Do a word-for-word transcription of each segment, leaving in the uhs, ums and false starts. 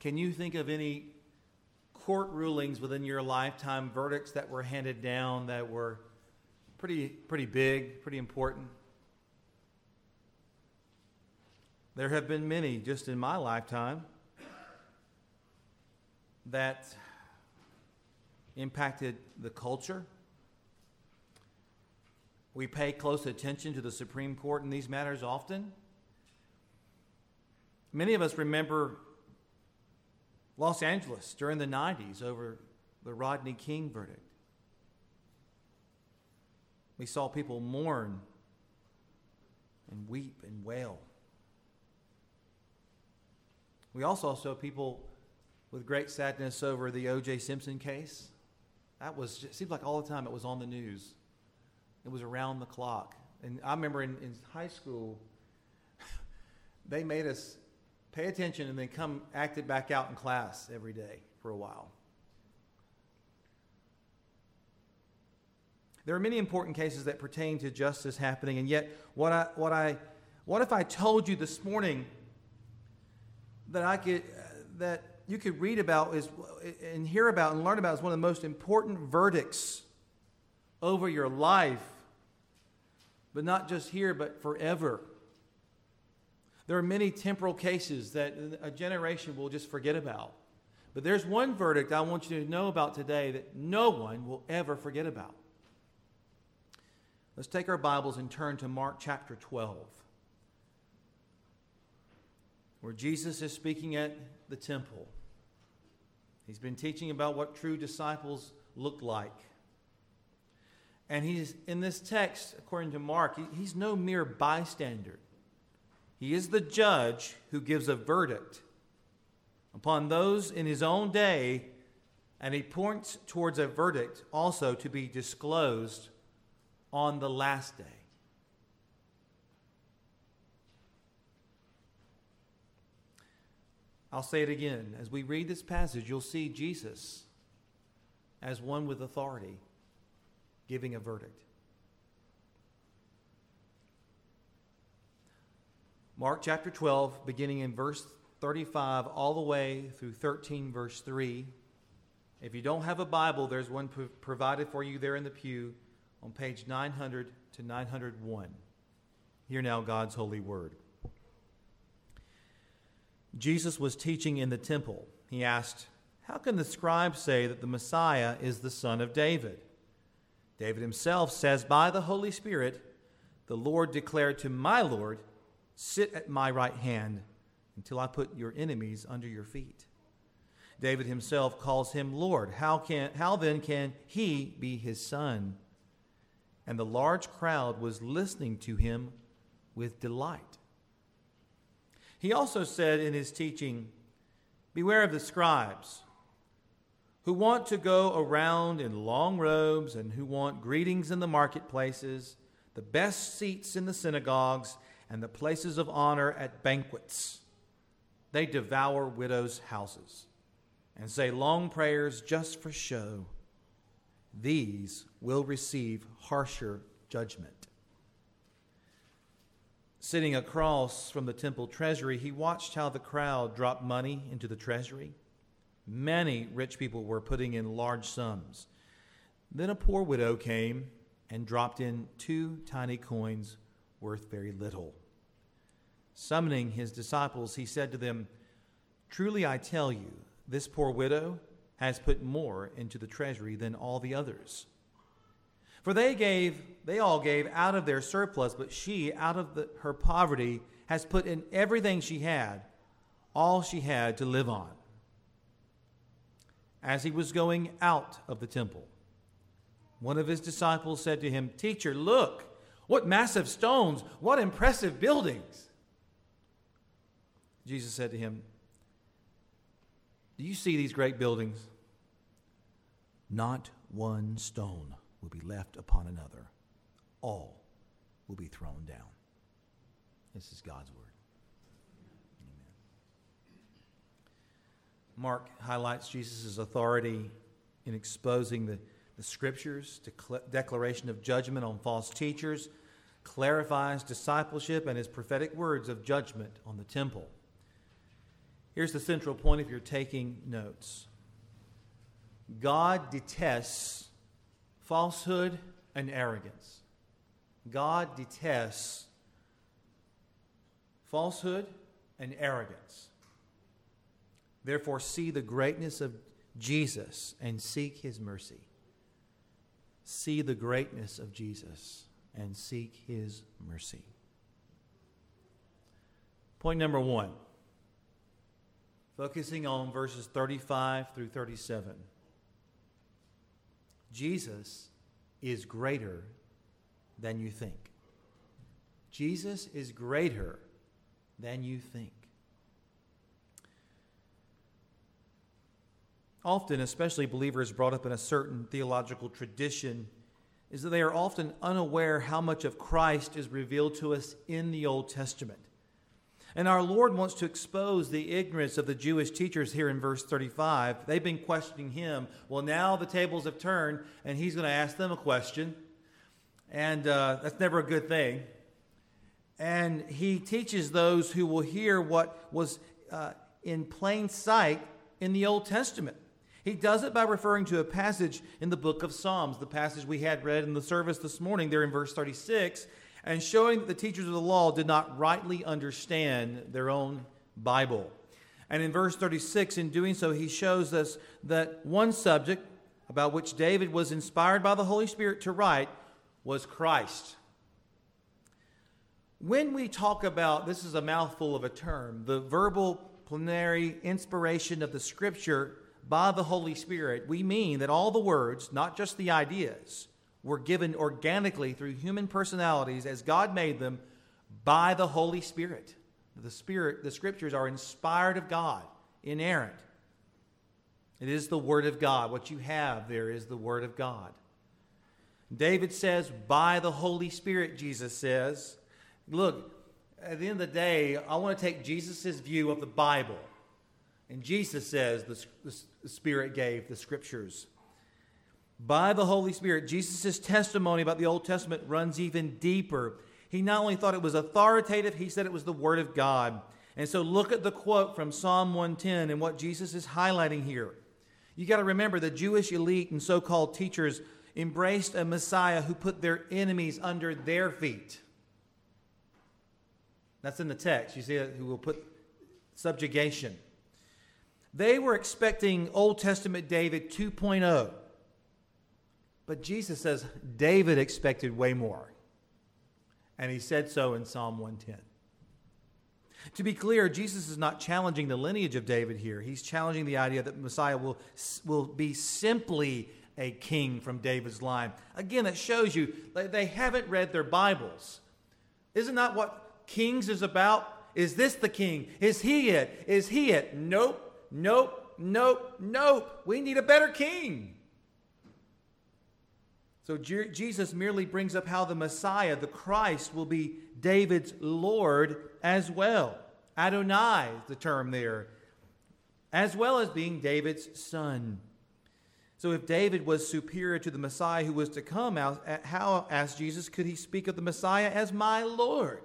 can you think of any court rulings within your lifetime, verdicts that were handed down that were pretty, pretty big, pretty important? There have been many just in my lifetime that impacted the culture. We pay close attention to the Supreme Court in these matters often. Many of us remember Los Angeles during the nineties over the Rodney King verdict. We saw people mourn and weep and wail. We also saw people with great sadness over the O J Simpson case. That was, it seemed like all the time it was on the news. It was around the clock. And I remember in, in high school, they made us pay attention and then come act it back out in class every day for a while. There are many important cases that pertain to justice happening, and yet what I what I what if I told you this morning that I could that you could read about is and hear about and learn about is one of the most important verdicts over your life, but not just here, but forever. There are many temporal cases that a generation will just forget about. But there's one verdict I want you to know about today that no one will ever forget about. Let's take our Bibles and turn to Mark chapter twelve, where Jesus is speaking at the temple. He's been teaching about what true disciples look like. And he's in this text, according to Mark, he, he's no mere bystander. He is the judge who gives a verdict upon those in his own day, and he points towards a verdict also to be disclosed on the last day. I'll say it again. As we read this passage, you'll see Jesus as one with authority giving a verdict. Mark chapter twelve, beginning in verse thirty-five, all the way through thirteen, verse three. If you don't have a Bible, there's one pro- provided for you there in the pew on page nine hundred to nine hundred one. Hear now God's holy word. Jesus was teaching in the temple. He asked, "How can the scribes say that the Messiah is the son of David? David himself says, by the Holy Spirit, the Lord declared to my Lord, sit at my right hand until I put your enemies under your feet. David himself calls him Lord. How can, how then can he be his son?" And the large crowd was listening to him with delight. He also said in his teaching, "Beware of the scribes who want to go around in long robes and who want greetings in the marketplaces, the best seats in the synagogues, and the places of honor at banquets. They devour widows' houses and say long prayers just for show. These will receive harsher judgment." Sitting across from the temple treasury, he watched how the crowd dropped money into the treasury. Many rich people were putting in large sums. Then a poor widow came and dropped in two tiny coins worth very little. Summoning his disciples, he said to them, "Truly I tell you, this poor widow has put more into the treasury than all the others. For they gave, they all gave out of their surplus, but she, out of the, her poverty, has put in everything she had, all she had to live on." As he was going out of the temple, one of his disciples said to him, "Teacher, look, what massive stones, what impressive buildings." Jesus said to him, "Do you see these great buildings? Not one stone will be left upon another. All will be thrown down." This is God's word. Amen. Mark highlights Jesus' authority in exposing the, the scriptures, to declaration of judgment on false teachers, clarifies discipleship and his prophetic words of judgment on the temple. Here's the central point if you're taking notes. God detests falsehood and arrogance. God detests falsehood and arrogance. Therefore, see the greatness of Jesus and seek his mercy. See the greatness of Jesus and seek his mercy. Point number one, focusing on verses thirty-five through thirty-seven. Jesus is greater than you think. Jesus is greater than you think. Often, especially believers brought up in a certain theological tradition, is that they are often unaware how much of Christ is revealed to us in the Old Testament. And our Lord wants to expose the ignorance of the Jewish teachers here in verse thirty-five. They've been questioning him. Well, now the tables have turned, and he's going to ask them a question. And uh, that's never a good thing. And he teaches those who will hear what was uh, in plain sight in the Old Testament. He does it by referring to a passage in the book of Psalms, the passage we had read in the service this morning there in verse thirty-six, and showing that the teachers of the law did not rightly understand their own Bible. And in verse thirty-six, in doing so, he shows us that one subject about which David was inspired by the Holy Spirit to write was Christ. When we talk about, this is a mouthful of a term, the verbal plenary inspiration of the Scripture by the Holy Spirit, we mean that all the words, not just the ideas, were given organically through human personalities as God made them by the Holy Spirit. The Spirit, the Scriptures are inspired of God, inerrant. It is the Word of God. What you have there is the Word of God. David says, by the Holy Spirit, Jesus says. Look, at the end of the day, I want to take Jesus' view of the Bible. And Jesus says the, the, the Spirit gave the Scriptures. By the Holy Spirit, Jesus' testimony about the Old Testament runs even deeper. He not only thought it was authoritative, he said it was the Word of God. And so look at the quote from Psalm one ten and what Jesus is highlighting here. You got to remember the Jewish elite and so-called teachers embraced a Messiah who put their enemies under their feet. That's in the text. You see that, who will put subjugation. They were expecting Old Testament David two point oh. But Jesus says David expected way more. And he said so in Psalm one ten. To be clear, Jesus is not challenging the lineage of David here. He's challenging the idea that Messiah will, will be simply a king from David's line. Again, that shows you they haven't read their Bibles. Isn't that what Kings is about? Is this the king? Is he it? Is he it? Nope, nope, nope, nope. We need a better king. So Jesus merely brings up how the Messiah, the Christ, will be David's Lord as well. Adonai is the term there. As well as being David's son. So if David was superior to the Messiah who was to come, how, asked Jesus, could he speak of the Messiah as my Lord?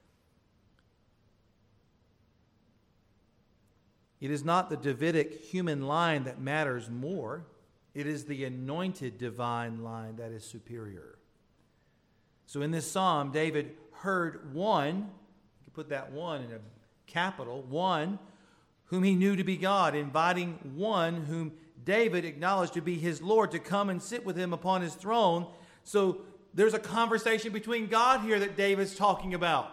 It is not the Davidic human line that matters more. It is the anointed divine line that is superior. So in this psalm, David heard one, you can put that one in a capital, one whom he knew to be God, inviting one whom David acknowledged to be his Lord to come and sit with him upon his throne. So there's a conversation between God here that David's talking about.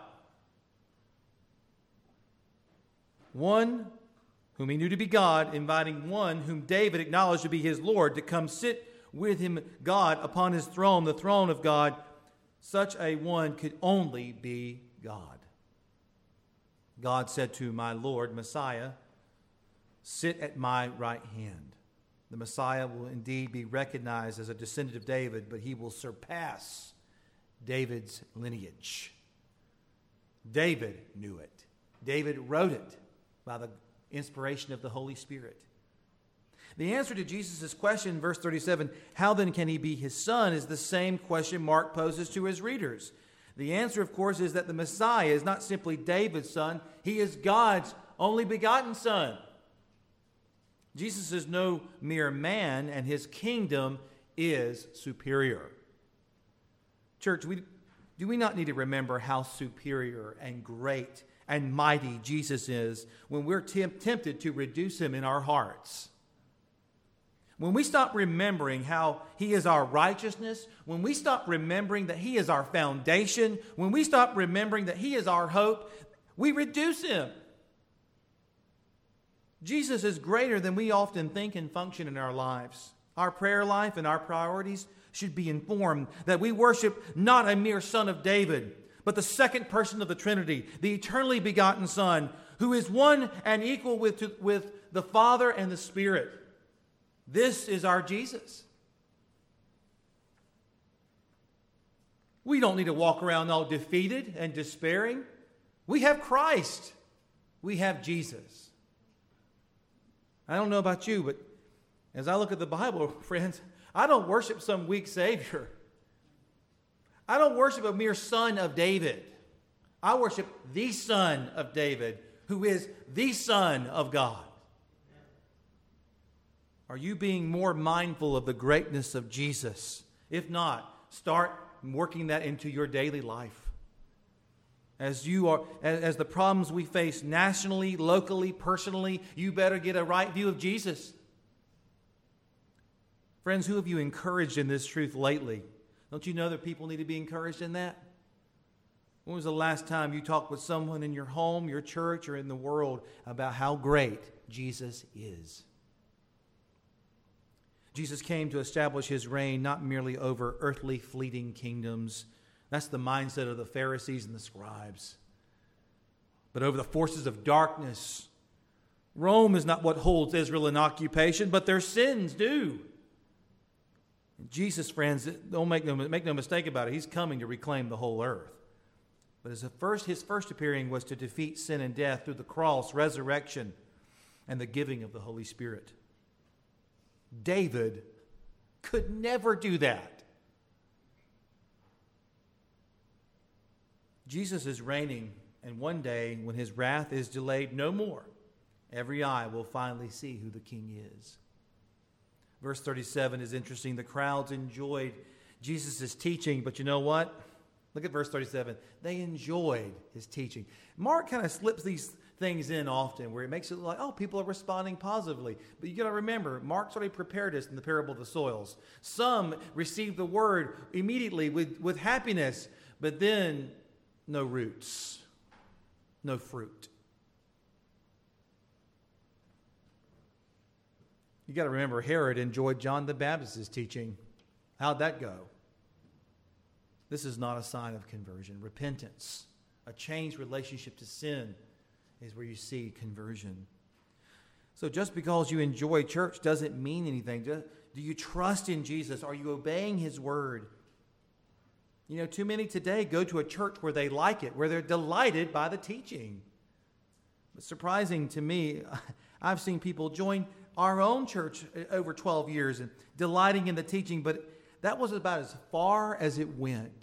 One whom he knew to be God, inviting one whom David acknowledged to be his Lord to come sit with him, God, upon his throne, the throne of God. Such a one could only be God. God said to my Lord, Messiah, sit at my right hand. The Messiah will indeed be recognized as a descendant of David, but he will surpass David's lineage. David knew it. David wrote it by the inspiration of the Holy Spirit. The answer to Jesus' question in verse thirty-seven, how then can he be his son, is the same question Mark poses to his readers. The answer, of course, is that the Messiah is not simply David's son. He is God's only begotten Son. Jesus is no mere man, and his kingdom is superior. Church, we, do we not need to remember how superior and great and mighty Jesus is when we're temp- tempted to reduce him in our hearts? When we stop remembering how he is our righteousness, when we stop remembering that he is our foundation, when we stop remembering that he is our hope, we reduce him. Jesus is greater than we often think and function in our lives. Our prayer life and our priorities should be informed that we worship not a mere son of David, but the second person of the Trinity, the eternally begotten Son, who is one and equal with, with the Father and the Spirit. This is our Jesus. We don't need to walk around all defeated and despairing. We have Christ. We have Jesus. I don't know about you, but as I look at the Bible, friends, I don't worship some weak Savior. I don't worship a mere son of David. I worship the Son of David, who is the Son of God. Are you being more mindful of the greatness of Jesus? If not, start working that into your daily life. As you are, as, as the problems we face nationally, locally, personally, you better get a right view of Jesus. Friends, who have you encouraged in this truth lately? Don't you know that people need to be encouraged in that? When was the last time you talked with someone in your home, your church, or in the world about how great Jesus is? Jesus came to establish his reign not merely over earthly fleeting kingdoms. That's the mindset of the Pharisees and the scribes. But over the forces of darkness. Rome is not what holds Israel in occupation, but their sins do. And Jesus, friends, don't make no, make no mistake about it. He's coming to reclaim the whole earth. But his first, his first appearing was to defeat sin and death through the cross, resurrection, and the giving of the Holy Spirit. David could never do that. Jesus is reigning, and one day, when his wrath is delayed no more, every eye will finally see who the king is. Verse thirty-seven is interesting. The crowds enjoyed Jesus' teaching, but you know what? Look at verse thirty-seven. They enjoyed his teaching. Mark kind of slips these things in often where it makes it look like, oh, people are responding positively. But you got to remember, Mark's already prepared us in the parable of the soils. Some received the word immediately with, with happiness, but then no roots, no fruit. You got to remember, Herod enjoyed John the Baptist's teaching. How'd that go? This is not a sign of conversion. Repentance, a changed relationship to sin, is where you see conversion. So just because you enjoy church doesn't mean anything. Do you trust in Jesus? Are you obeying his word? You know, too many today go to a church where they like it, where they're delighted by the teaching. But surprising to me, I've seen people join our own church over twelve years and delighting in the teaching, but that was about as far as it went.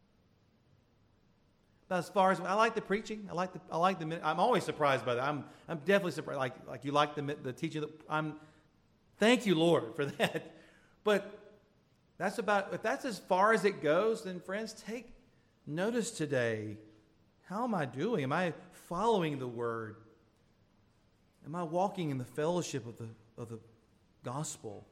About as far as I like the preaching, I like the I like the. I'm always surprised by that. I'm I'm definitely surprised. Like like you like the the teaching. I'm thank you, Lord, for that. But that's about if that's as far as it goes, then friends, take notice today. How am I doing? Am I following the word? Am I walking in the fellowship of the of the gospel?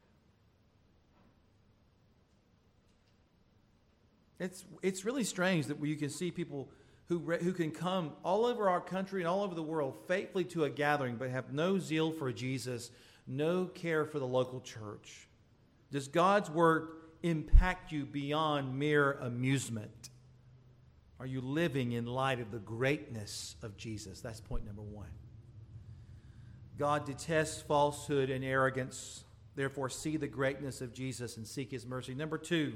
It's it's really strange that you can see people who who can come all over our country and all over the world faithfully to a gathering, but have no zeal for Jesus, no care for the local church. Does God's word impact you beyond mere amusement? Are you living in light of the greatness of Jesus? That's point number one. God detests falsehood and arrogance. Therefore, see the greatness of Jesus and seek his mercy. Number two,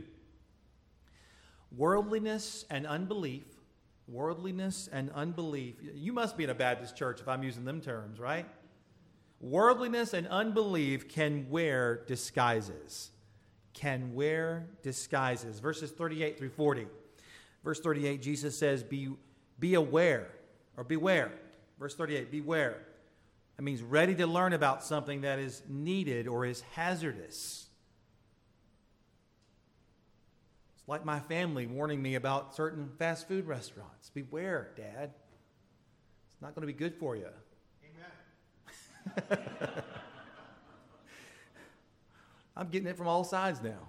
worldliness and unbelief. Worldliness and unbelief. You must be in a Baptist church if I'm using them terms, right? Worldliness and unbelief can wear disguises. Can wear disguises. Verses thirty-eight through forty. Verse thirty-eight, Jesus says, Be, be aware, or beware. Verse thirty-eight, beware. That means ready to learn about something that is needed or is hazardous. It's like my family warning me about certain fast food restaurants. Beware, Dad. It's not going to be good for you. Amen. I'm getting it from all sides now.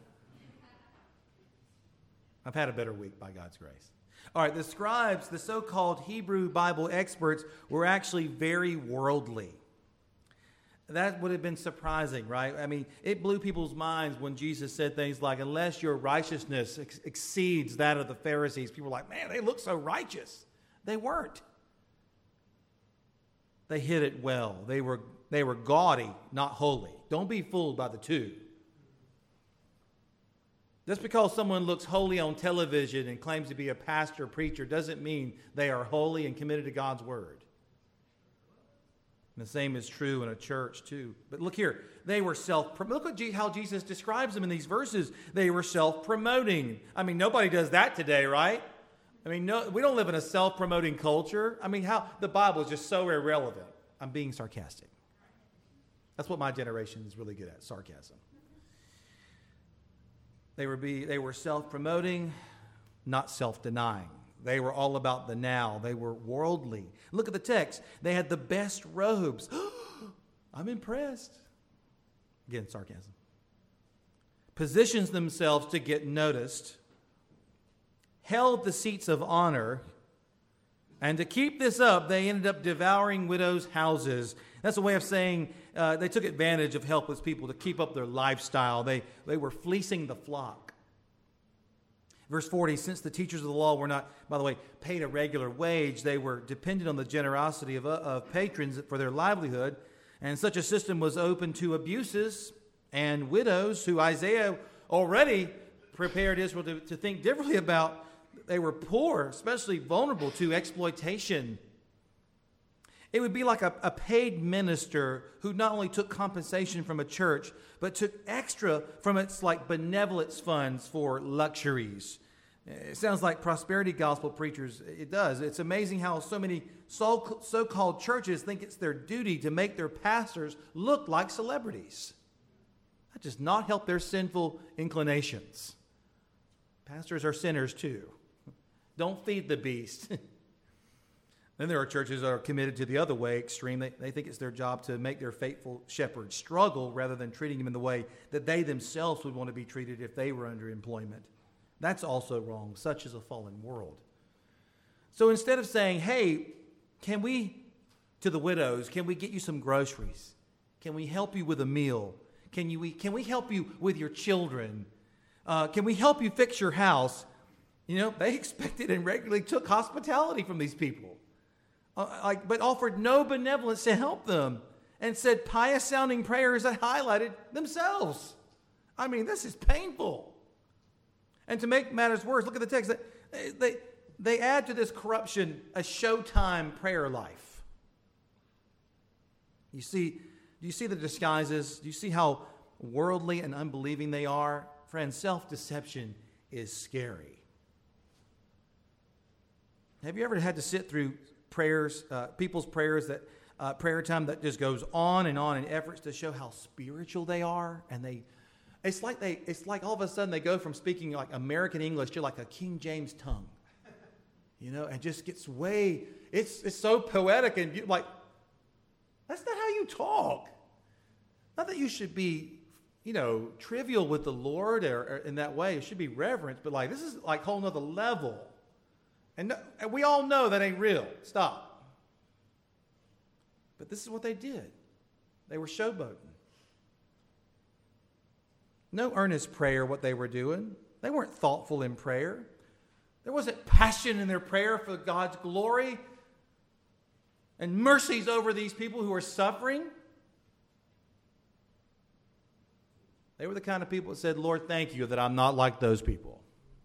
I've had a better week by God's grace. All right, the scribes, the so-called Hebrew Bible experts, were actually very worldly. That would have been surprising, right? I mean, it blew people's minds when Jesus said things like, unless your righteousness ex- exceeds that of the Pharisees. People were like, man, they look so righteous. They weren't. They hid it well. They were, they were gaudy, not holy. Don't be fooled by the two. Just because someone looks holy on television and claims to be a pastor or preacher doesn't mean they are holy and committed to God's word. And the same is true in a church too. But look here, they were self. Look at how Jesus describes them in these verses. They were self-promoting. I mean, nobody does that today, right? I mean, no, we don't live in a self-promoting culture. I mean, how the Bible is just so irrelevant. I'm being sarcastic. That's what my generation is really good at, sarcasm. They were be they were self-promoting, not self-denying. They were all about the now. They were worldly. Look at the text. They had the best robes. I'm impressed. Again, sarcasm. Positions themselves to get noticed. Held the seats of honor. And to keep this up, they ended up devouring widows' houses. That's a way of saying uh, they took advantage of helpless people to keep up their lifestyle. They, they were fleecing the flock. Verse forty, since the teachers of the law were not, by the way, paid a regular wage, they were dependent on the generosity of, uh, of patrons for their livelihood. And such a system was open to abuses and widows who Isaiah already prepared Israel to, to think differently about. They were poor, especially vulnerable to exploitation. It would be like a, a paid minister who not only took compensation from a church, but took extra from its like benevolence funds for luxuries. It sounds like prosperity gospel preachers. It does. It's amazing how so many so, so-called churches think it's their duty to make their pastors look like celebrities. That does not help their sinful inclinations. Pastors are sinners too. Don't feed the beast. Then there are churches that are committed to the other way, extreme. They, they think it's their job to make their faithful shepherd struggle rather than treating him in the way that they themselves would want to be treated if they were under employment. That's also wrong. Such is a fallen world. So instead of saying, hey, can we, to the widows, can we get you some groceries? Can we help you with a meal? Can, you, can we help you with your children? Uh, can we help you fix your house? You know, they expected and regularly took hospitality from these people. Uh, like, but offered no benevolence to help them and said pious-sounding prayers that highlighted themselves. I mean, this is painful. And to make matters worse, look at the text. They, they, they add to this corruption a showtime prayer life. You see, do you see the disguises? Do you see how worldly and unbelieving they are? Friends, self-deception is scary. Have you ever had to sit through prayers, uh, people's prayers, that uh, prayer time that just goes on and on in efforts to show how spiritual they are? And they, it's like they, it's like all of a sudden they go from speaking like American English to like a King James tongue, you know, and just gets way, it's it's so poetic and be- like, that's not how you talk. Not that you should be, you know, trivial with the Lord or, or in that way. It should be reverence, but like this is like a whole nother level. And, no, and we all know that ain't real. Stop. But this is what they did. They were showboating. No earnest prayer what they were doing. They weren't thoughtful in prayer. There wasn't passion in their prayer for God's glory and mercies over these people who are suffering. They were the kind of people that said, Lord, thank you that I'm not like those people.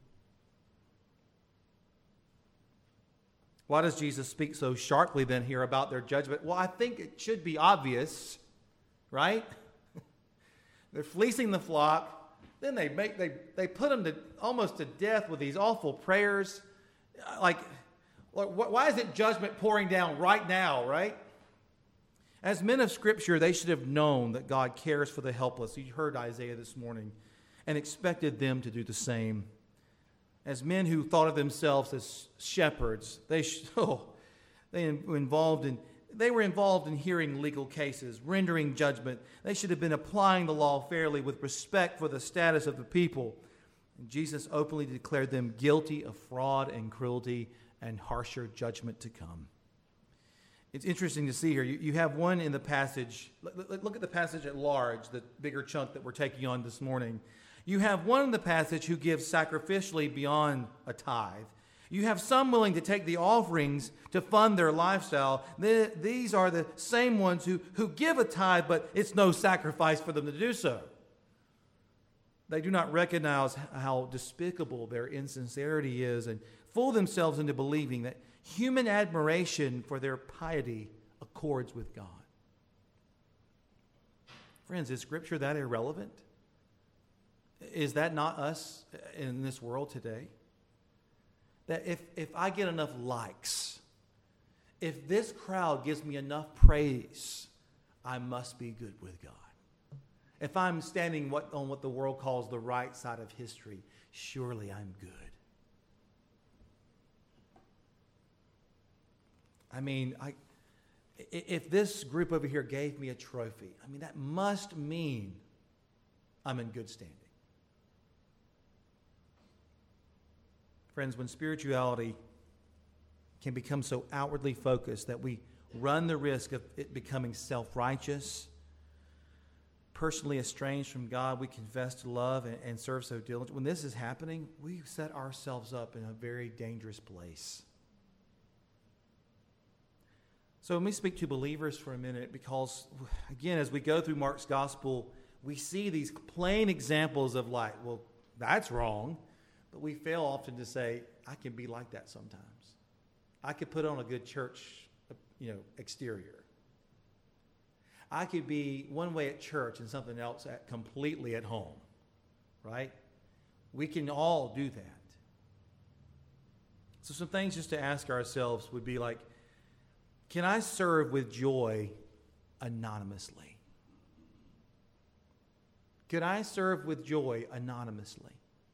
Why does Jesus speak so sharply then here about their judgment? Well, I think it should be obvious, right? They're fleecing the flock. Then they make they they put them to almost to death with these awful prayers. Like, Why isn't judgment pouring down right now, right? As men of Scripture, they should have known that God cares for the helpless. You heard Isaiah this morning, and expected them to do the same. As men who thought of themselves as shepherds, they oh, they were involved in they were involved in hearing legal cases, rendering judgment. They should have been applying the law fairly with respect for the status of the people. And Jesus openly declared them guilty of fraud and cruelty and harsher judgment to come. It's interesting to see here. You, you have one in the passage. Look, look at the passage at large, the bigger chunk that we're taking on this morning. You have one in the passage who gives sacrificially beyond a tithe. You have some willing to take the offerings to fund their lifestyle. The, these are the same ones who, who give a tithe, but it's no sacrifice for them to do so. They do not recognize how despicable their insincerity is and fool themselves into believing that human admiration for their piety accords with God. Friends, is Scripture that irrelevant? Is that not us in this world today? That if, if I get enough likes, if this crowd gives me enough praise, I must be good with God. If I'm standing what, on what the world calls the right side of history, surely I'm good. I mean, I, if this group over here gave me a trophy, I mean, that must mean I'm in good standing. Friends, when spirituality can become so outwardly focused that we run the risk of it becoming self-righteous, personally estranged from God, we confess to love and, and serve so diligently. When this is happening, we set ourselves up in a very dangerous place. So let me speak to believers for a minute because, again, as we go through Mark's gospel, we see these plain examples of like, well, that's wrong. But we fail often to say, I can be like that sometimes. I could put on a good church, you know, exterior. I could be one way at church and something else at completely at home, right? We can all do that. So some things just to ask ourselves would be like, can I serve with joy anonymously? Could I serve with joy anonymously?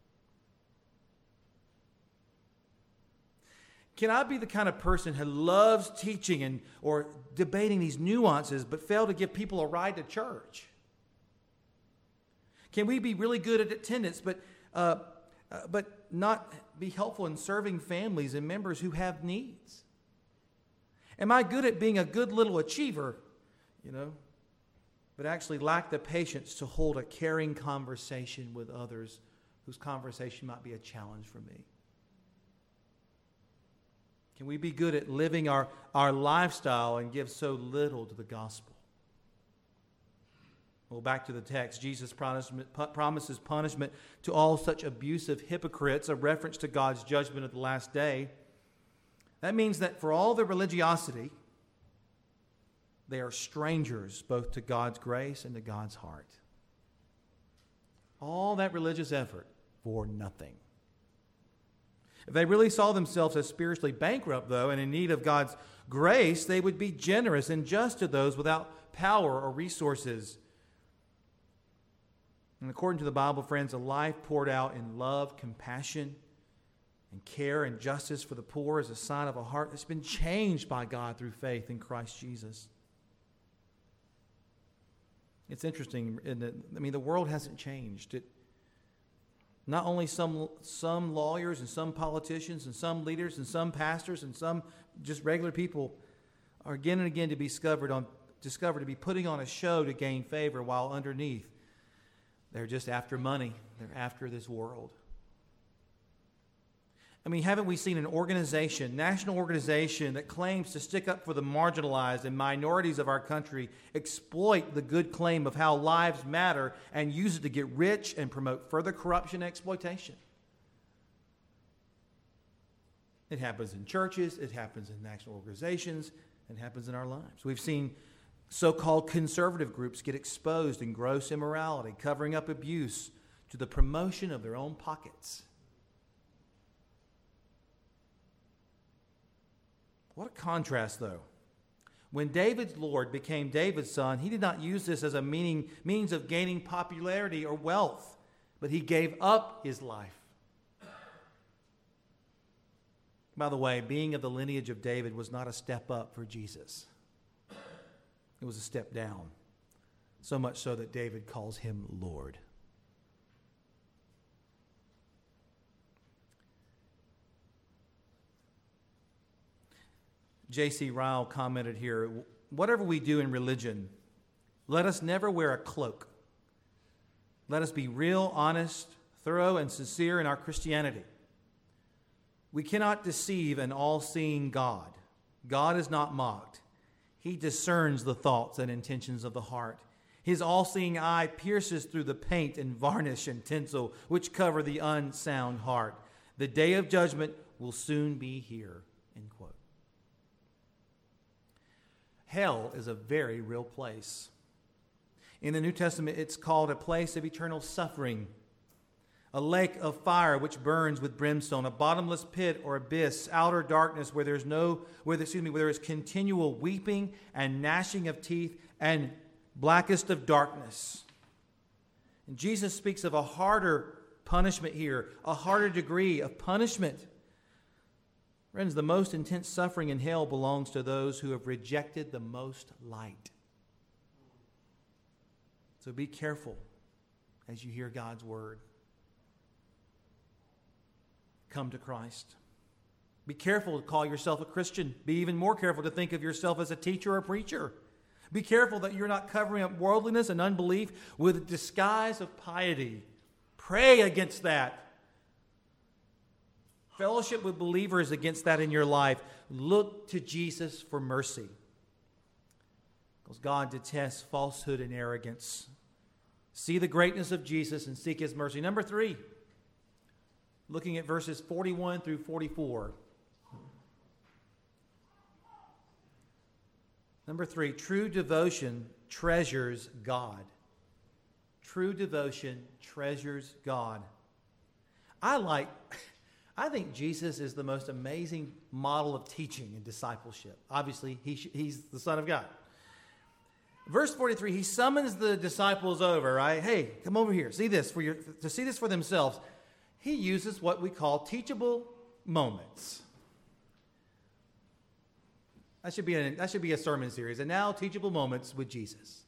Can I be the kind of person who loves teaching and or debating these nuances but fail to give people a ride to church? Can we be really good at attendance but uh, uh, but not be helpful in serving families and members who have needs? Am I good at being a good little achiever, you know, but actually lack the patience to hold a caring conversation with others whose conversation might be a challenge for me? Can we be good at living our, our lifestyle and give so little to the gospel? Well, back to the text. Jesus promises punishment to all such abusive hypocrites, a reference to God's judgment at the last day. That means that for all their religiosity, they are strangers both to God's grace and to God's heart. All that religious effort for nothing. If they really saw themselves as spiritually bankrupt, though, and in need of God's grace, they would be generous and just to those without power or resources. And according to the Bible, friends, a life poured out in love, compassion, and care and justice for the poor is a sign of a heart that's been changed by God through faith in Christ Jesus. It's interesting, isn't it? I mean, the world hasn't changed. It Not only some some lawyers and some politicians and some leaders and some pastors and some just regular people are again and again to be discovered on discovered to be putting on a show to gain favor, while underneath they're just after money. They're after this world. I mean, haven't we seen an organization, national organization, that claims to stick up for the marginalized and minorities of our country, exploit the good claim of how lives matter and use it to get rich and promote further corruption and exploitation? It happens in churches, it happens in national organizations, it happens in our lives. We've seen so-called conservative groups get exposed in gross immorality, covering up abuse to the promotion of their own pockets. What a contrast, though. When David's Lord became David's son, he did not use this as a meaning, means of gaining popularity or wealth, but he gave up his life. By the way, being of the lineage of David was not a step up for Jesus. It was a step down, so much so that David calls him Lord. J C Ryle commented here, whatever we do in religion, let us never wear a cloak. Let us be real, honest, thorough, and sincere in our Christianity. We cannot deceive an all-seeing God. God is not mocked. He discerns the thoughts and intentions of the heart. His all-seeing eye pierces through the paint and varnish and tinsel which cover the unsound heart. The day of judgment will soon be here. End quote. Hell is a very real place. In the New Testament, it's called a place of eternal suffering, a lake of fire which burns with brimstone, a bottomless pit or abyss, outer darkness where there's no, where excuse me, where there is continual weeping and gnashing of teeth and blackest of darkness. And Jesus speaks of a harder punishment here, a harder degree of punishment. Friends, the most intense suffering in hell belongs to those who have rejected the most light. So be careful as you hear God's word. Come to Christ. Be careful to call yourself a Christian. Be even more careful to think of yourself as a teacher or a preacher. Be careful that you're not covering up worldliness and unbelief with a disguise of piety. Pray against that. Fellowship with believers against that in your life. Look to Jesus for mercy. Because God detests falsehood and arrogance. See the greatness of Jesus and seek his mercy. Number three, looking at verses forty-one through forty-four. Number three, true devotion treasures God. True devotion treasures God. I like... I think Jesus is the most amazing model of teaching and discipleship. Obviously, he sh- he's the Son of God. Verse forty-three, he summons the disciples over, right? Hey, come over here. See this for your to see this for themselves. He uses what we call teachable moments. That should be a, that should be a sermon series. And now, teachable moments with Jesus.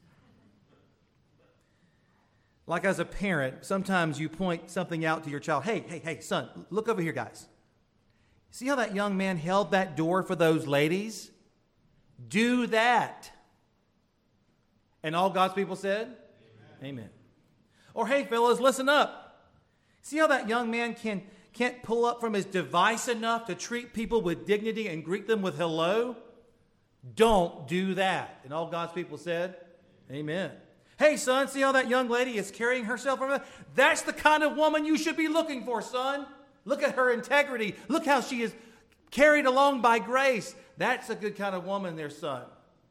Like as a parent, sometimes you point something out to your child. Hey, hey, hey, son, look over here, guys. See how that young man held that door for those ladies? Do that. And all God's people said? Amen. Amen. Or, hey, fellas, listen up. See how that young man can, can't pull up from his device enough to treat people with dignity and greet them with hello? Don't do that. And all God's people said? Amen. Hey, son, see how that young lady is carrying herself over there? That's the kind of woman you should be looking for, son. Look at her integrity. Look how she is carried along by grace. That's a good kind of woman there, son.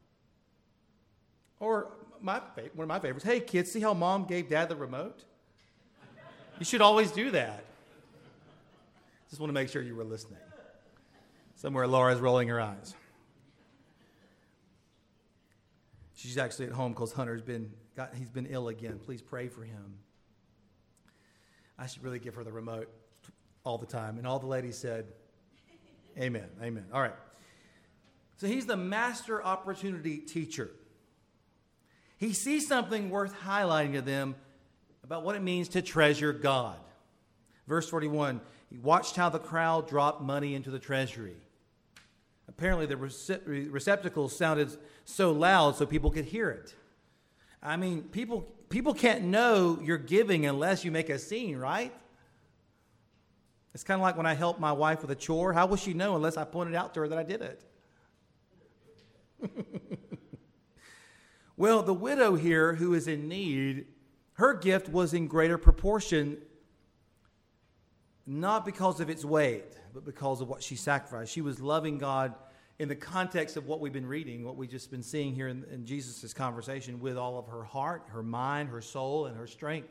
Or my one of my favorites. Hey, kids, see how mom gave dad the remote? You should always do that. Just want to make sure you were listening. Somewhere Laura's rolling her eyes. She's actually at home because Hunter's been got, he's been ill again. Please pray for him. I should really give her the remote all the time. And all the ladies said, amen, amen. All right. So he's the master opportunity teacher. He sees something worth highlighting to them about what it means to treasure God. Verse forty-one, he watched how the crowd dropped money into the treasury. Apparently the receptacle sounded so loud so people could hear it. I mean, people people can't know you're giving unless you make a scene, right? It's kind of like when I help my wife with a chore. How will she know unless I pointed out to her that I did it? Well, the widow here who is in need, her gift was in greater proportion, not because of its weight, but because of what she sacrificed. She was loving God in the context of what we've been reading, what we've just been seeing here in, in Jesus' conversation, with all of her heart, her mind, her soul, and her strength.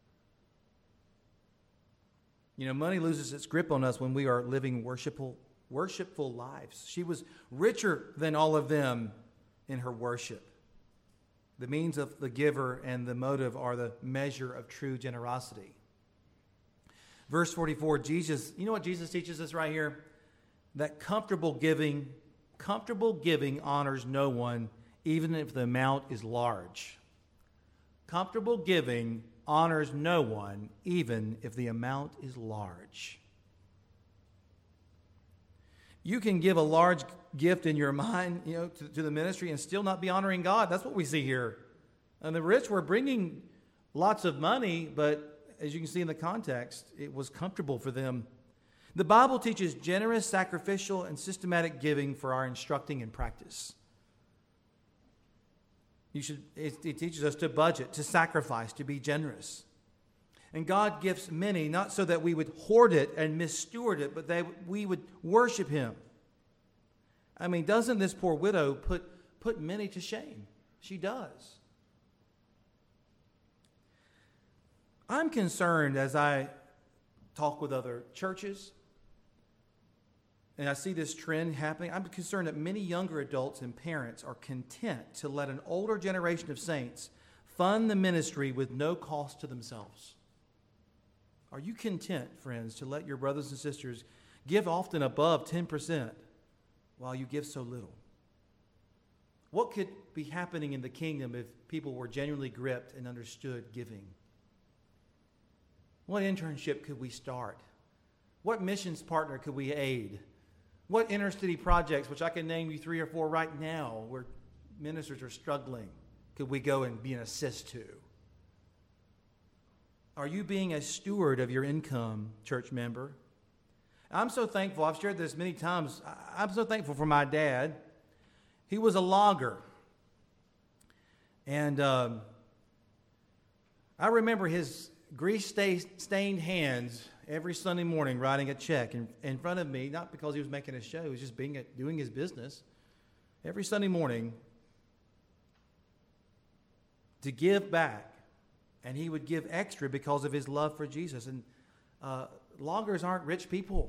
You know, money loses its grip on us when we are living worshipful, worshipful lives. She was richer than all of them in her worship. The means of the giver and the motive are the measure of true generosity. Verse forty-four, Jesus, you know what Jesus teaches us right here? That comfortable giving, comfortable giving honors no one, even if the amount is large. Comfortable giving honors no one, even if the amount is large. You can give a large gift in your mind, you know, to, to the ministry and still not be honoring God. That's what we see here. And the rich were bringing lots of money, but as you can see in the context, it was comfortable for them. The Bible teaches generous, sacrificial, and systematic giving for our instructing and practice. You should, it, it teaches us to budget, to sacrifice, to be generous. And God gives many, not so that we would hoard it and missteward it, but that we would worship Him. I mean, doesn't this poor widow put, put many to shame? She does. I'm concerned as I talk with other churches, and I see this trend happening. I'm concerned that many younger adults and parents are content to let an older generation of saints fund the ministry with no cost to themselves. Are you content, friends, to let your brothers and sisters give often above ten percent while you give so little? What could be happening in the kingdom if people were genuinely gripped and understood giving? What internship could we start? What missions partner could we aid? What inner-city projects, which I can name you three or four right now, where ministers are struggling, could we go and be an assist to? Are you being a steward of your income, church member? I'm so thankful. I've shared this many times. I'm so thankful for my dad. He was a logger. And um, I remember his grease-stained hands every Sunday morning writing a check in, in front of me, not because he was making a show, he was just being a, doing his business. Every Sunday morning to give back. And he would give extra because of his love for Jesus. And uh, loggers aren't rich people.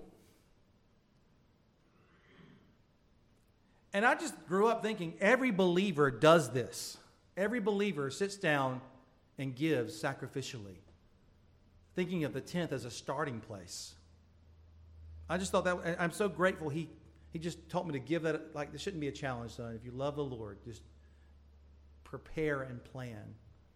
And I just grew up thinking every believer does this. Every believer sits down and gives sacrificially, thinking of the tenth as a starting place. I just thought that, I'm so grateful he, he just taught me to give that. Like, this shouldn't be a challenge, son. If you love the Lord, just prepare and plan.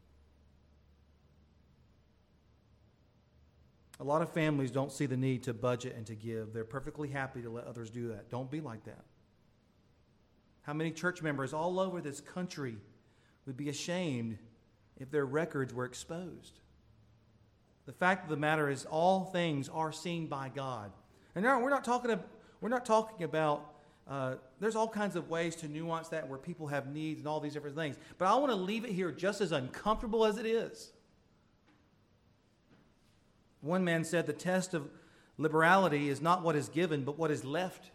A lot of families don't see the need to budget and to give. They're perfectly happy to let others do that. Don't be like that. How many church members all over this country would be ashamed if their records were exposed? The fact of the matter is, all things are seen by God. And now we're not talking about, we're not talking about uh, there's all kinds of ways to nuance that where people have needs and all these different things. But I want to leave it here just as uncomfortable as it is. One man said the test of liberality is not what is given, but what is left.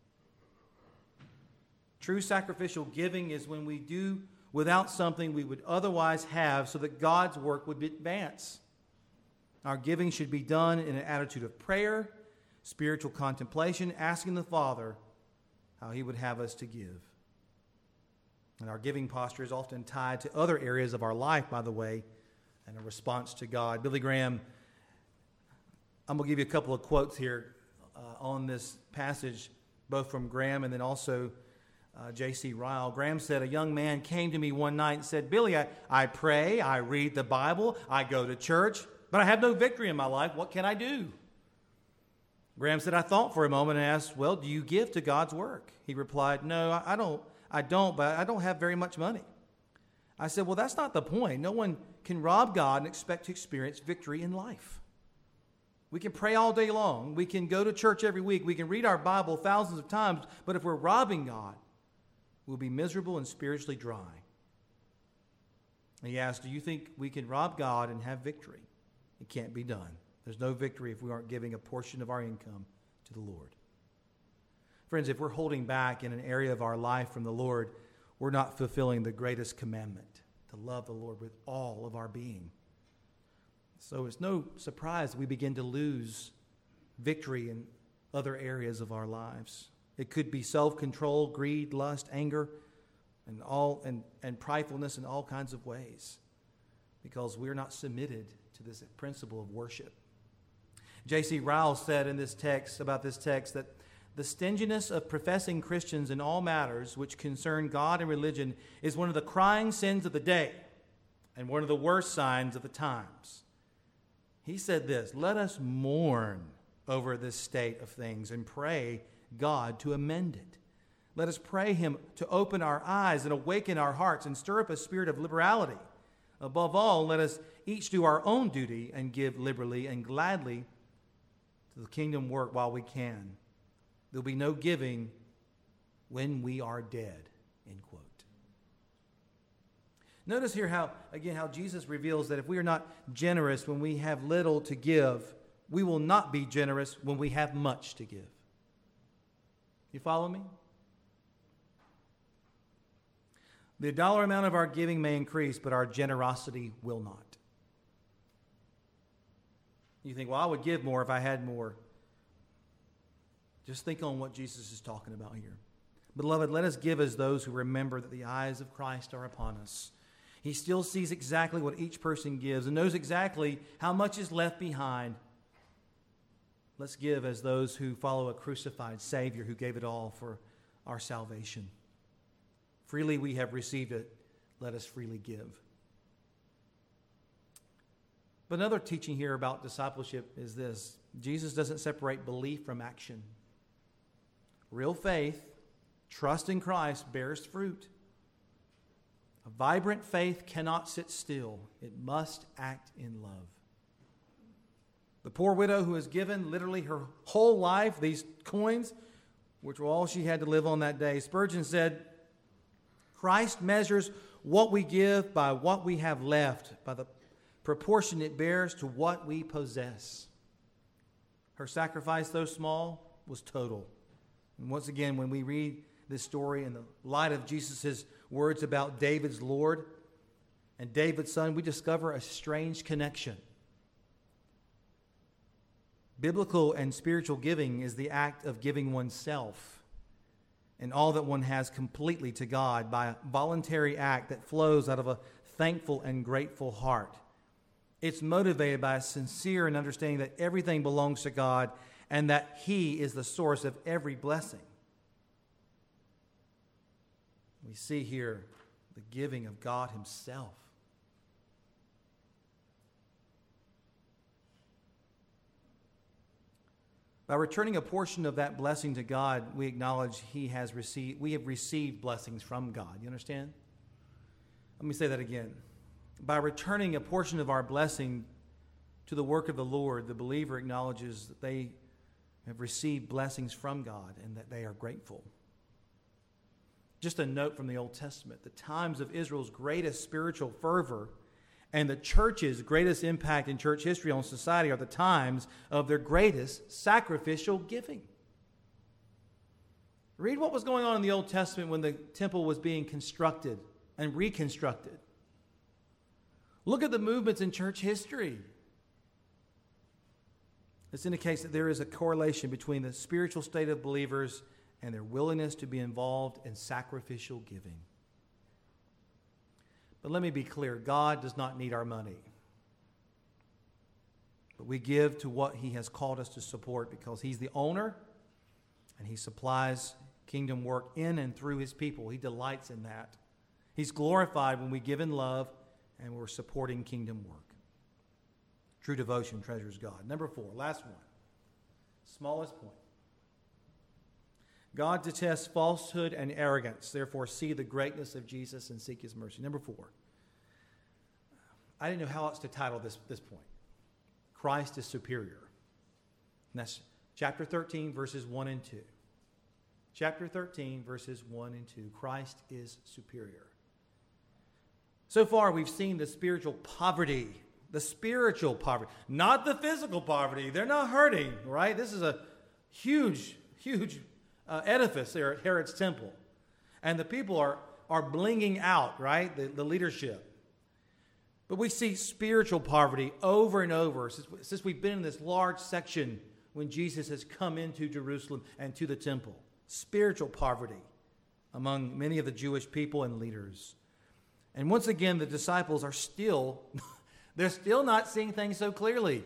True sacrificial giving is when we do without something we would otherwise have so that God's work would advance. Our giving should be done in an attitude of prayer, spiritual contemplation, asking the Father how He would have us to give. And our giving posture is often tied to other areas of our life, by the way, and a response to God. Billy Graham, I'm going to give you a couple of quotes here uh, on this passage, both from Graham and then also uh, J C Ryle. Graham said, a young man came to me one night and said, Billy, I, I pray, I read the Bible, I go to church, but I have no victory in my life. What can I do? Graham said, I thought for a moment and asked, well, do you give to God's work? He replied, no, I, I don't, I don't, but I don't have very much money. I said, well, that's not the point. No one can rob God and expect to experience victory in life. We can pray all day long. We can go to church every week. We can read our Bible thousands of times. But if we're robbing God, we'll be miserable and spiritually dry. And he asked, do you think we can rob God and have victory? It can't be done. There's no victory if we aren't giving a portion of our income to the Lord. Friends, if we're holding back in an area of our life from the Lord, we're not fulfilling the greatest commandment, to love the Lord with all of our being. So it's no surprise we begin to lose victory in other areas of our lives. It could be self-control, greed, lust, anger, and all and, and pridefulness in all kinds of ways, because we're not submitted to this principle of worship. J C Ryle said in this text, about this text, that the stinginess of professing Christians in all matters which concern God and religion is one of the crying sins of the day and one of the worst signs of the times. He said this: let us mourn over this state of things and pray God to amend it. Let us pray Him to open our eyes and awaken our hearts and stir up a spirit of liberality. Above all, let us each do our own duty and give liberally and gladly to the kingdom work while we can. There will be no giving when we are dead, end quote. Notice here how, again, how Jesus reveals that if we are not generous when we have little to give, we will not be generous when we have much to give. You follow me? The dollar amount of our giving may increase, but our generosity will not. You think, well, I would give more if I had more. Just think on what Jesus is talking about here. Beloved, let us give as those who remember that the eyes of Christ are upon us. He still sees exactly what each person gives and knows exactly how much is left behind. Let's give as those who follow a crucified Savior who gave it all for our salvation. Freely we have received it. Let us freely give. But another teaching here about discipleship is this: Jesus doesn't separate belief from action. Real faith, trust in Christ, bears fruit. A vibrant faith cannot sit still. It must act in love. The poor widow who has given literally her whole life, these coins, which were all she had to live on that day, Spurgeon said, Christ measures what we give by what we have left, by the proportion it bears to what we possess. Her sacrifice, though small, was total. And once again, when we read this story in the light of Jesus' words about David's Lord and David's son, we discover a strange connection. Biblical and spiritual giving is the act of giving oneself and all that one has completely to God by a voluntary act that flows out of a thankful and grateful heart. It's motivated by a sincere and understanding that everything belongs to God and that He is the source of every blessing. We see here the giving of God Himself. By returning a portion of that blessing to God, we acknowledge He has received, we have received blessings from God. You understand? Let me say that again. By returning a portion of our blessing to the work of the Lord, the believer acknowledges that they have received blessings from God and that they are grateful. Just a note from the Old Testament: the times of Israel's greatest spiritual fervor and the church's greatest impact in church history on society are the times of their greatest sacrificial giving. Read what was going on in the Old Testament when the temple was being constructed and reconstructed. Look at the movements in church history. This indicates that there is a correlation between the spiritual state of believers and their willingness to be involved in sacrificial giving. But let me be clear, God does not need our money. But we give to what He has called us to support because He's the owner and He supplies kingdom work in and through His people. He delights in that. He's glorified when we give in love and we're supporting kingdom work. True devotion treasures God. Number four, last one. Smallest point. God detests falsehood and arrogance. Therefore, see the greatness of Jesus and seek His mercy. Number four. I didn't know how else to title this, this point. Christ is superior. And that's chapter thirteen, verses one and two. Chapter thirteen, verses one and two. Christ is superior. So far, we've seen the spiritual poverty. The spiritual poverty. Not the physical poverty. They're not hurting, right? This is a huge, huge uh, edifice there at Herod's temple. And the people are, are blinging out, right? The, the leadership. But we see spiritual poverty over and over since, since we've been in this large section when Jesus has come into Jerusalem and to the temple. Spiritual poverty among many of the Jewish people and leaders. And once again, the disciples are still, they're still not seeing things so clearly.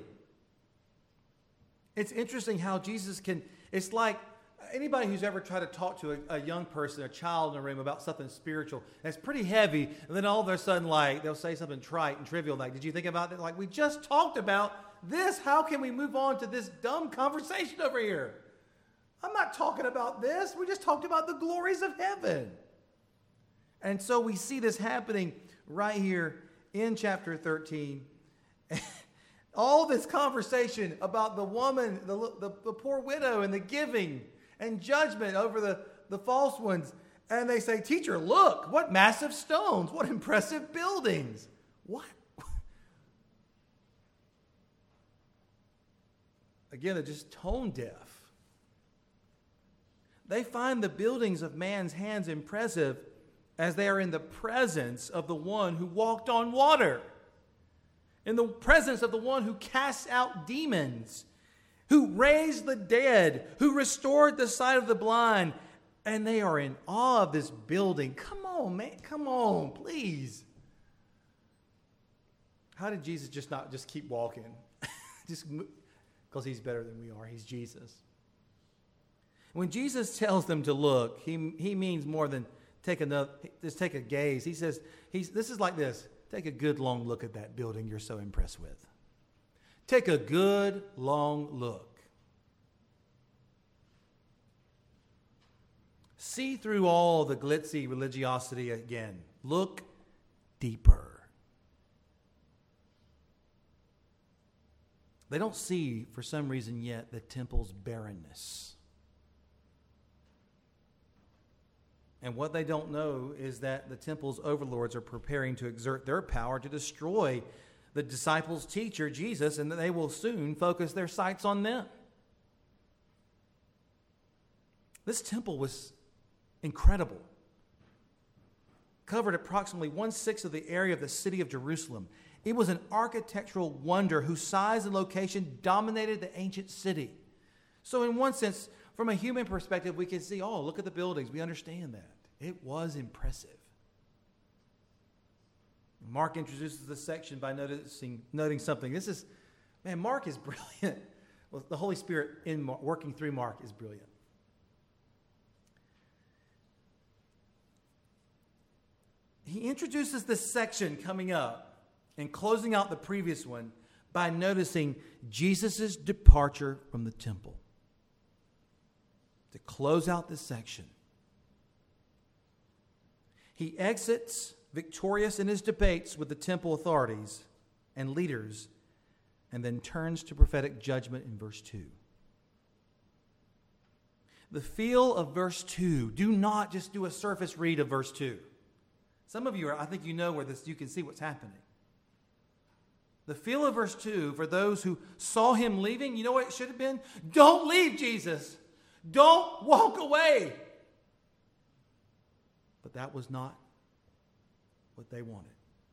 It's interesting how Jesus can, it's like anybody who's ever tried to talk to a, a young person, a child in a room about something spiritual, and it's pretty heavy, and then all of a sudden, like, they'll say something trite and trivial, like, did you think about that? Like, we just talked about this. How can we move on to this dumb conversation over here? I'm not talking about this. We just talked about the glories of heaven. And so we see this happening right here in chapter thirteen. All this conversation about the woman, the, the, the poor widow, and the giving and judgment over the, the false ones. And they say, teacher, look, what massive stones, what impressive buildings. What? Again, they're just tone deaf. They find the buildings of man's hands impressive as they are in the presence of the one who walked on water, in the presence of the one who casts out demons, who raised the dead, who restored the sight of the blind, and they are in awe of this building. Come on, man, come on, please. How did Jesus just not just keep walking? Just because he's better than we are. He's Jesus. When Jesus tells them to look, he, he means more than take another, just take a gaze. He says, he's, this is like this. Take a good long look at that building you're so impressed with. Take a good long look. See through all the glitzy religiosity again. Look deeper. They don't see, for some reason yet, the temple's barrenness. And what they don't know is that the temple's overlords are preparing to exert their power to destroy the disciples' teacher, Jesus, and that they will soon focus their sights on them. This temple was incredible. Covered approximately one-sixth of the area of the city of Jerusalem. It was an architectural wonder whose size and location dominated the ancient city. So in one sense, from a human perspective, we can see, oh, look at the buildings. We understand that. It was impressive. Mark introduces this section by noticing, noting something. This is, man, Mark is brilliant. Well, the Holy Spirit in Mark, working through Mark is brilliant. He introduces this section coming up and closing out the previous one by noticing Jesus' departure from the temple. To close out this section, he exits victorious in his debates with the temple authorities and leaders, and then turns to prophetic judgment in verse two. The feel of verse two, do not just do a surface read of verse two. Some of you are, I think you know where this, you can see what's happening. The feel of verse two, for those who saw him leaving, you know what it should have been? Don't leave, Jesus. Don't walk away. But that was not what they wanted.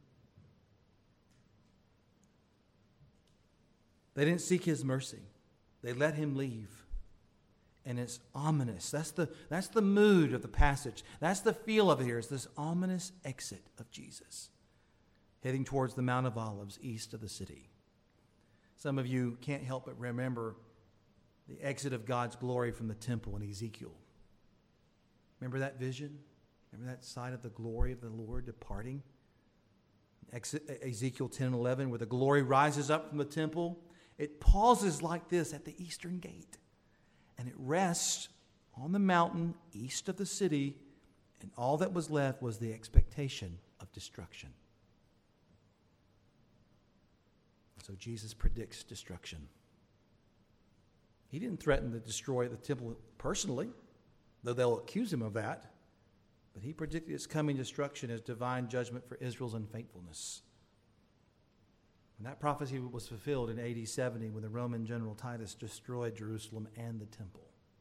They didn't seek his mercy. They let him leave. And it's ominous. That's the, that's the mood of the passage. That's the feel of it here. It's this ominous exit of Jesus, heading towards the Mount of Olives east of the city. Some of you can't help but remember the exit of God's glory from the temple in Ezekiel. Remember that vision? Remember that sight of the glory of the Lord departing? Ezekiel ten and eleven, where the glory rises up from the temple. It pauses like this at the eastern gate. And it rests on the mountain east of the city. And all that was left was the expectation of destruction. So Jesus predicts destruction. He didn't threaten to destroy the temple personally, though they'll accuse him of that. But he predicted its coming destruction as divine judgment for Israel's unfaithfulness. And that prophecy was fulfilled in A D seventy when the Roman general Titus destroyed Jerusalem and the temple.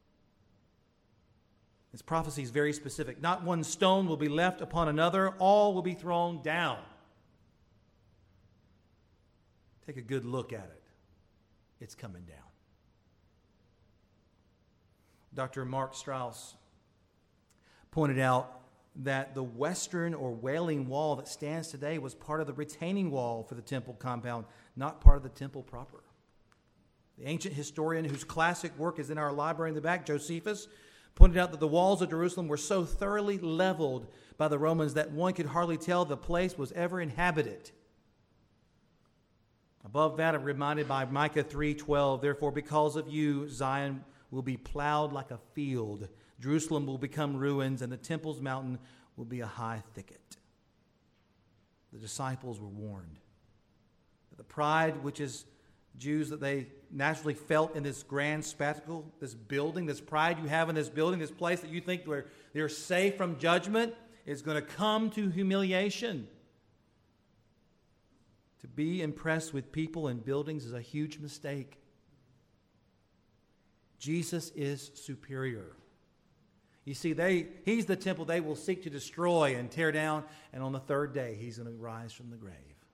This prophecy is very specific. Not one stone will be left upon another. All will be thrown down. Take a good look at it. It's coming down. Doctor Mark Strauss pointed out that the western or Wailing Wall that stands today was part of the retaining wall for the temple compound, not part of the temple proper. The ancient historian whose classic work is in our library in the back, Josephus, pointed out that the walls of Jerusalem were so thoroughly leveled by the Romans that one could hardly tell the place was ever inhabited. Above that, I'm reminded by Micah three twelve, therefore because of you, Zion will be plowed like a field. Jerusalem will become ruins, and the temple's mountain will be a high thicket. The disciples were warned that the pride which is Jews that they naturally felt in this grand spectacle, this building, this pride you have in this building, this place that you think where they're safe from judgment, is going to come to humiliation. To be impressed with people and buildings is a huge mistake. Jesus is superior. You see, they, he's the temple they will seek to destroy and tear down, and on the third day, he's going to rise from the grave.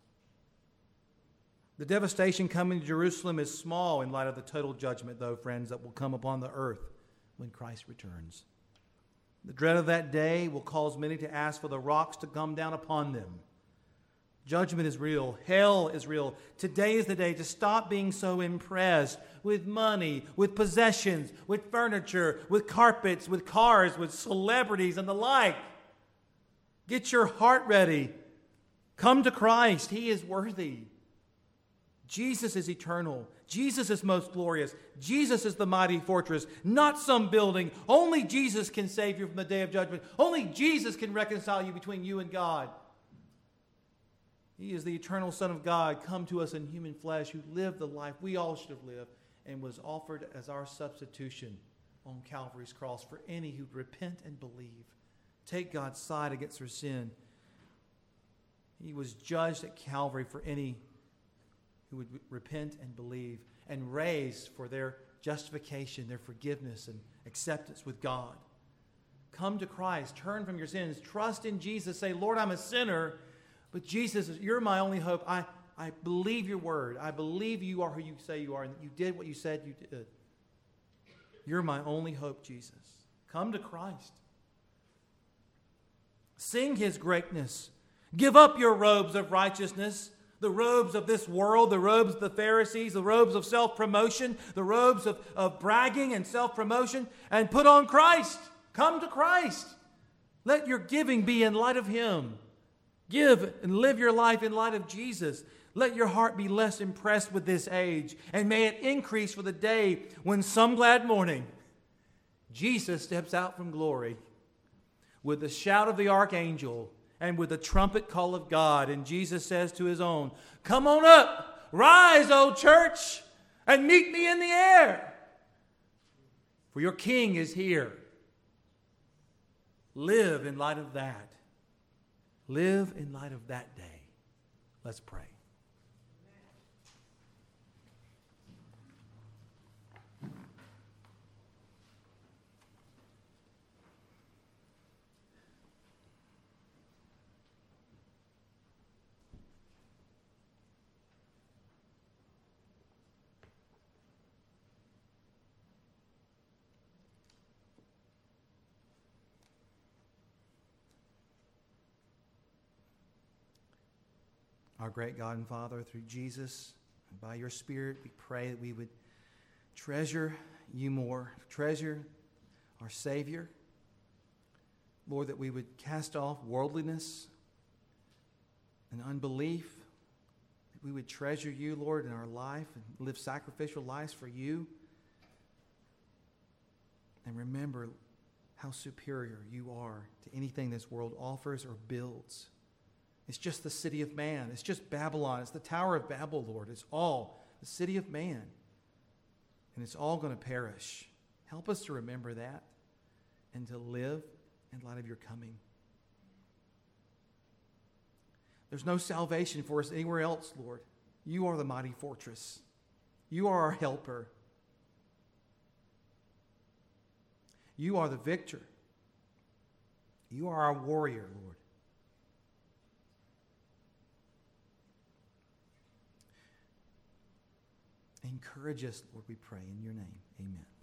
The devastation coming to Jerusalem is small in light of the total judgment, though, friends, that will come upon the earth when Christ returns. The dread of that day will cause many to ask for the rocks to come down upon them. Judgment is real. Hell is real. Today is the day to stop being so impressed with money, with possessions, with furniture, with carpets, with cars, with celebrities and the like. Get your heart ready. Come to Christ. He is worthy. Jesus is eternal. Jesus is most glorious. Jesus is the mighty fortress, not some building. Only Jesus can save you from the day of judgment. Only Jesus can reconcile you between you and God. He is the eternal Son of God, come to us in human flesh, who lived the life we all should have lived and was offered as our substitution on Calvary's cross for any who repent and believe. Take God's side against their sin. He was judged at Calvary for any who would repent and believe, and raised for their justification, their forgiveness and acceptance with God. Come to Christ, turn from your sins, trust in Jesus, say, Lord, I'm a sinner, but Jesus, you're my only hope. I, I believe your word. I believe you are who you say you are, and that you did what you said you did. You're my only hope, Jesus. Come to Christ. Sing his greatness. Give up your robes of righteousness, the robes of this world, the robes of the Pharisees, the robes of self-promotion, the robes of, of bragging and self-promotion, and put on Christ. Come to Christ. Let your giving be in light of him. Give and live your life in light of Jesus. Let your heart be less impressed with this age, and may it increase for the day when some glad morning Jesus steps out from glory with the shout of the archangel and with the trumpet call of God. And Jesus says to his own, come on up, rise, O church, and meet me in the air, for your King is here. Live in light of that. Live in light of that day. Let's pray. Our great God and Father, through Jesus and by your Spirit, we pray that we would treasure you more, treasure our Savior. Lord, that we would cast off worldliness and unbelief, that we would treasure you, Lord, in our life and live sacrificial lives for you. And remember how superior you are to anything this world offers or builds. It's just the city of man. It's just Babylon. It's the Tower of Babel, Lord. It's all the city of man. And it's all going to perish. Help us to remember that and to live in light of your coming. There's no salvation for us anywhere else, Lord. You are the mighty fortress. You are our helper. You are the victor. You are our warrior, Lord. Encourage us, Lord, we pray in your name. Amen.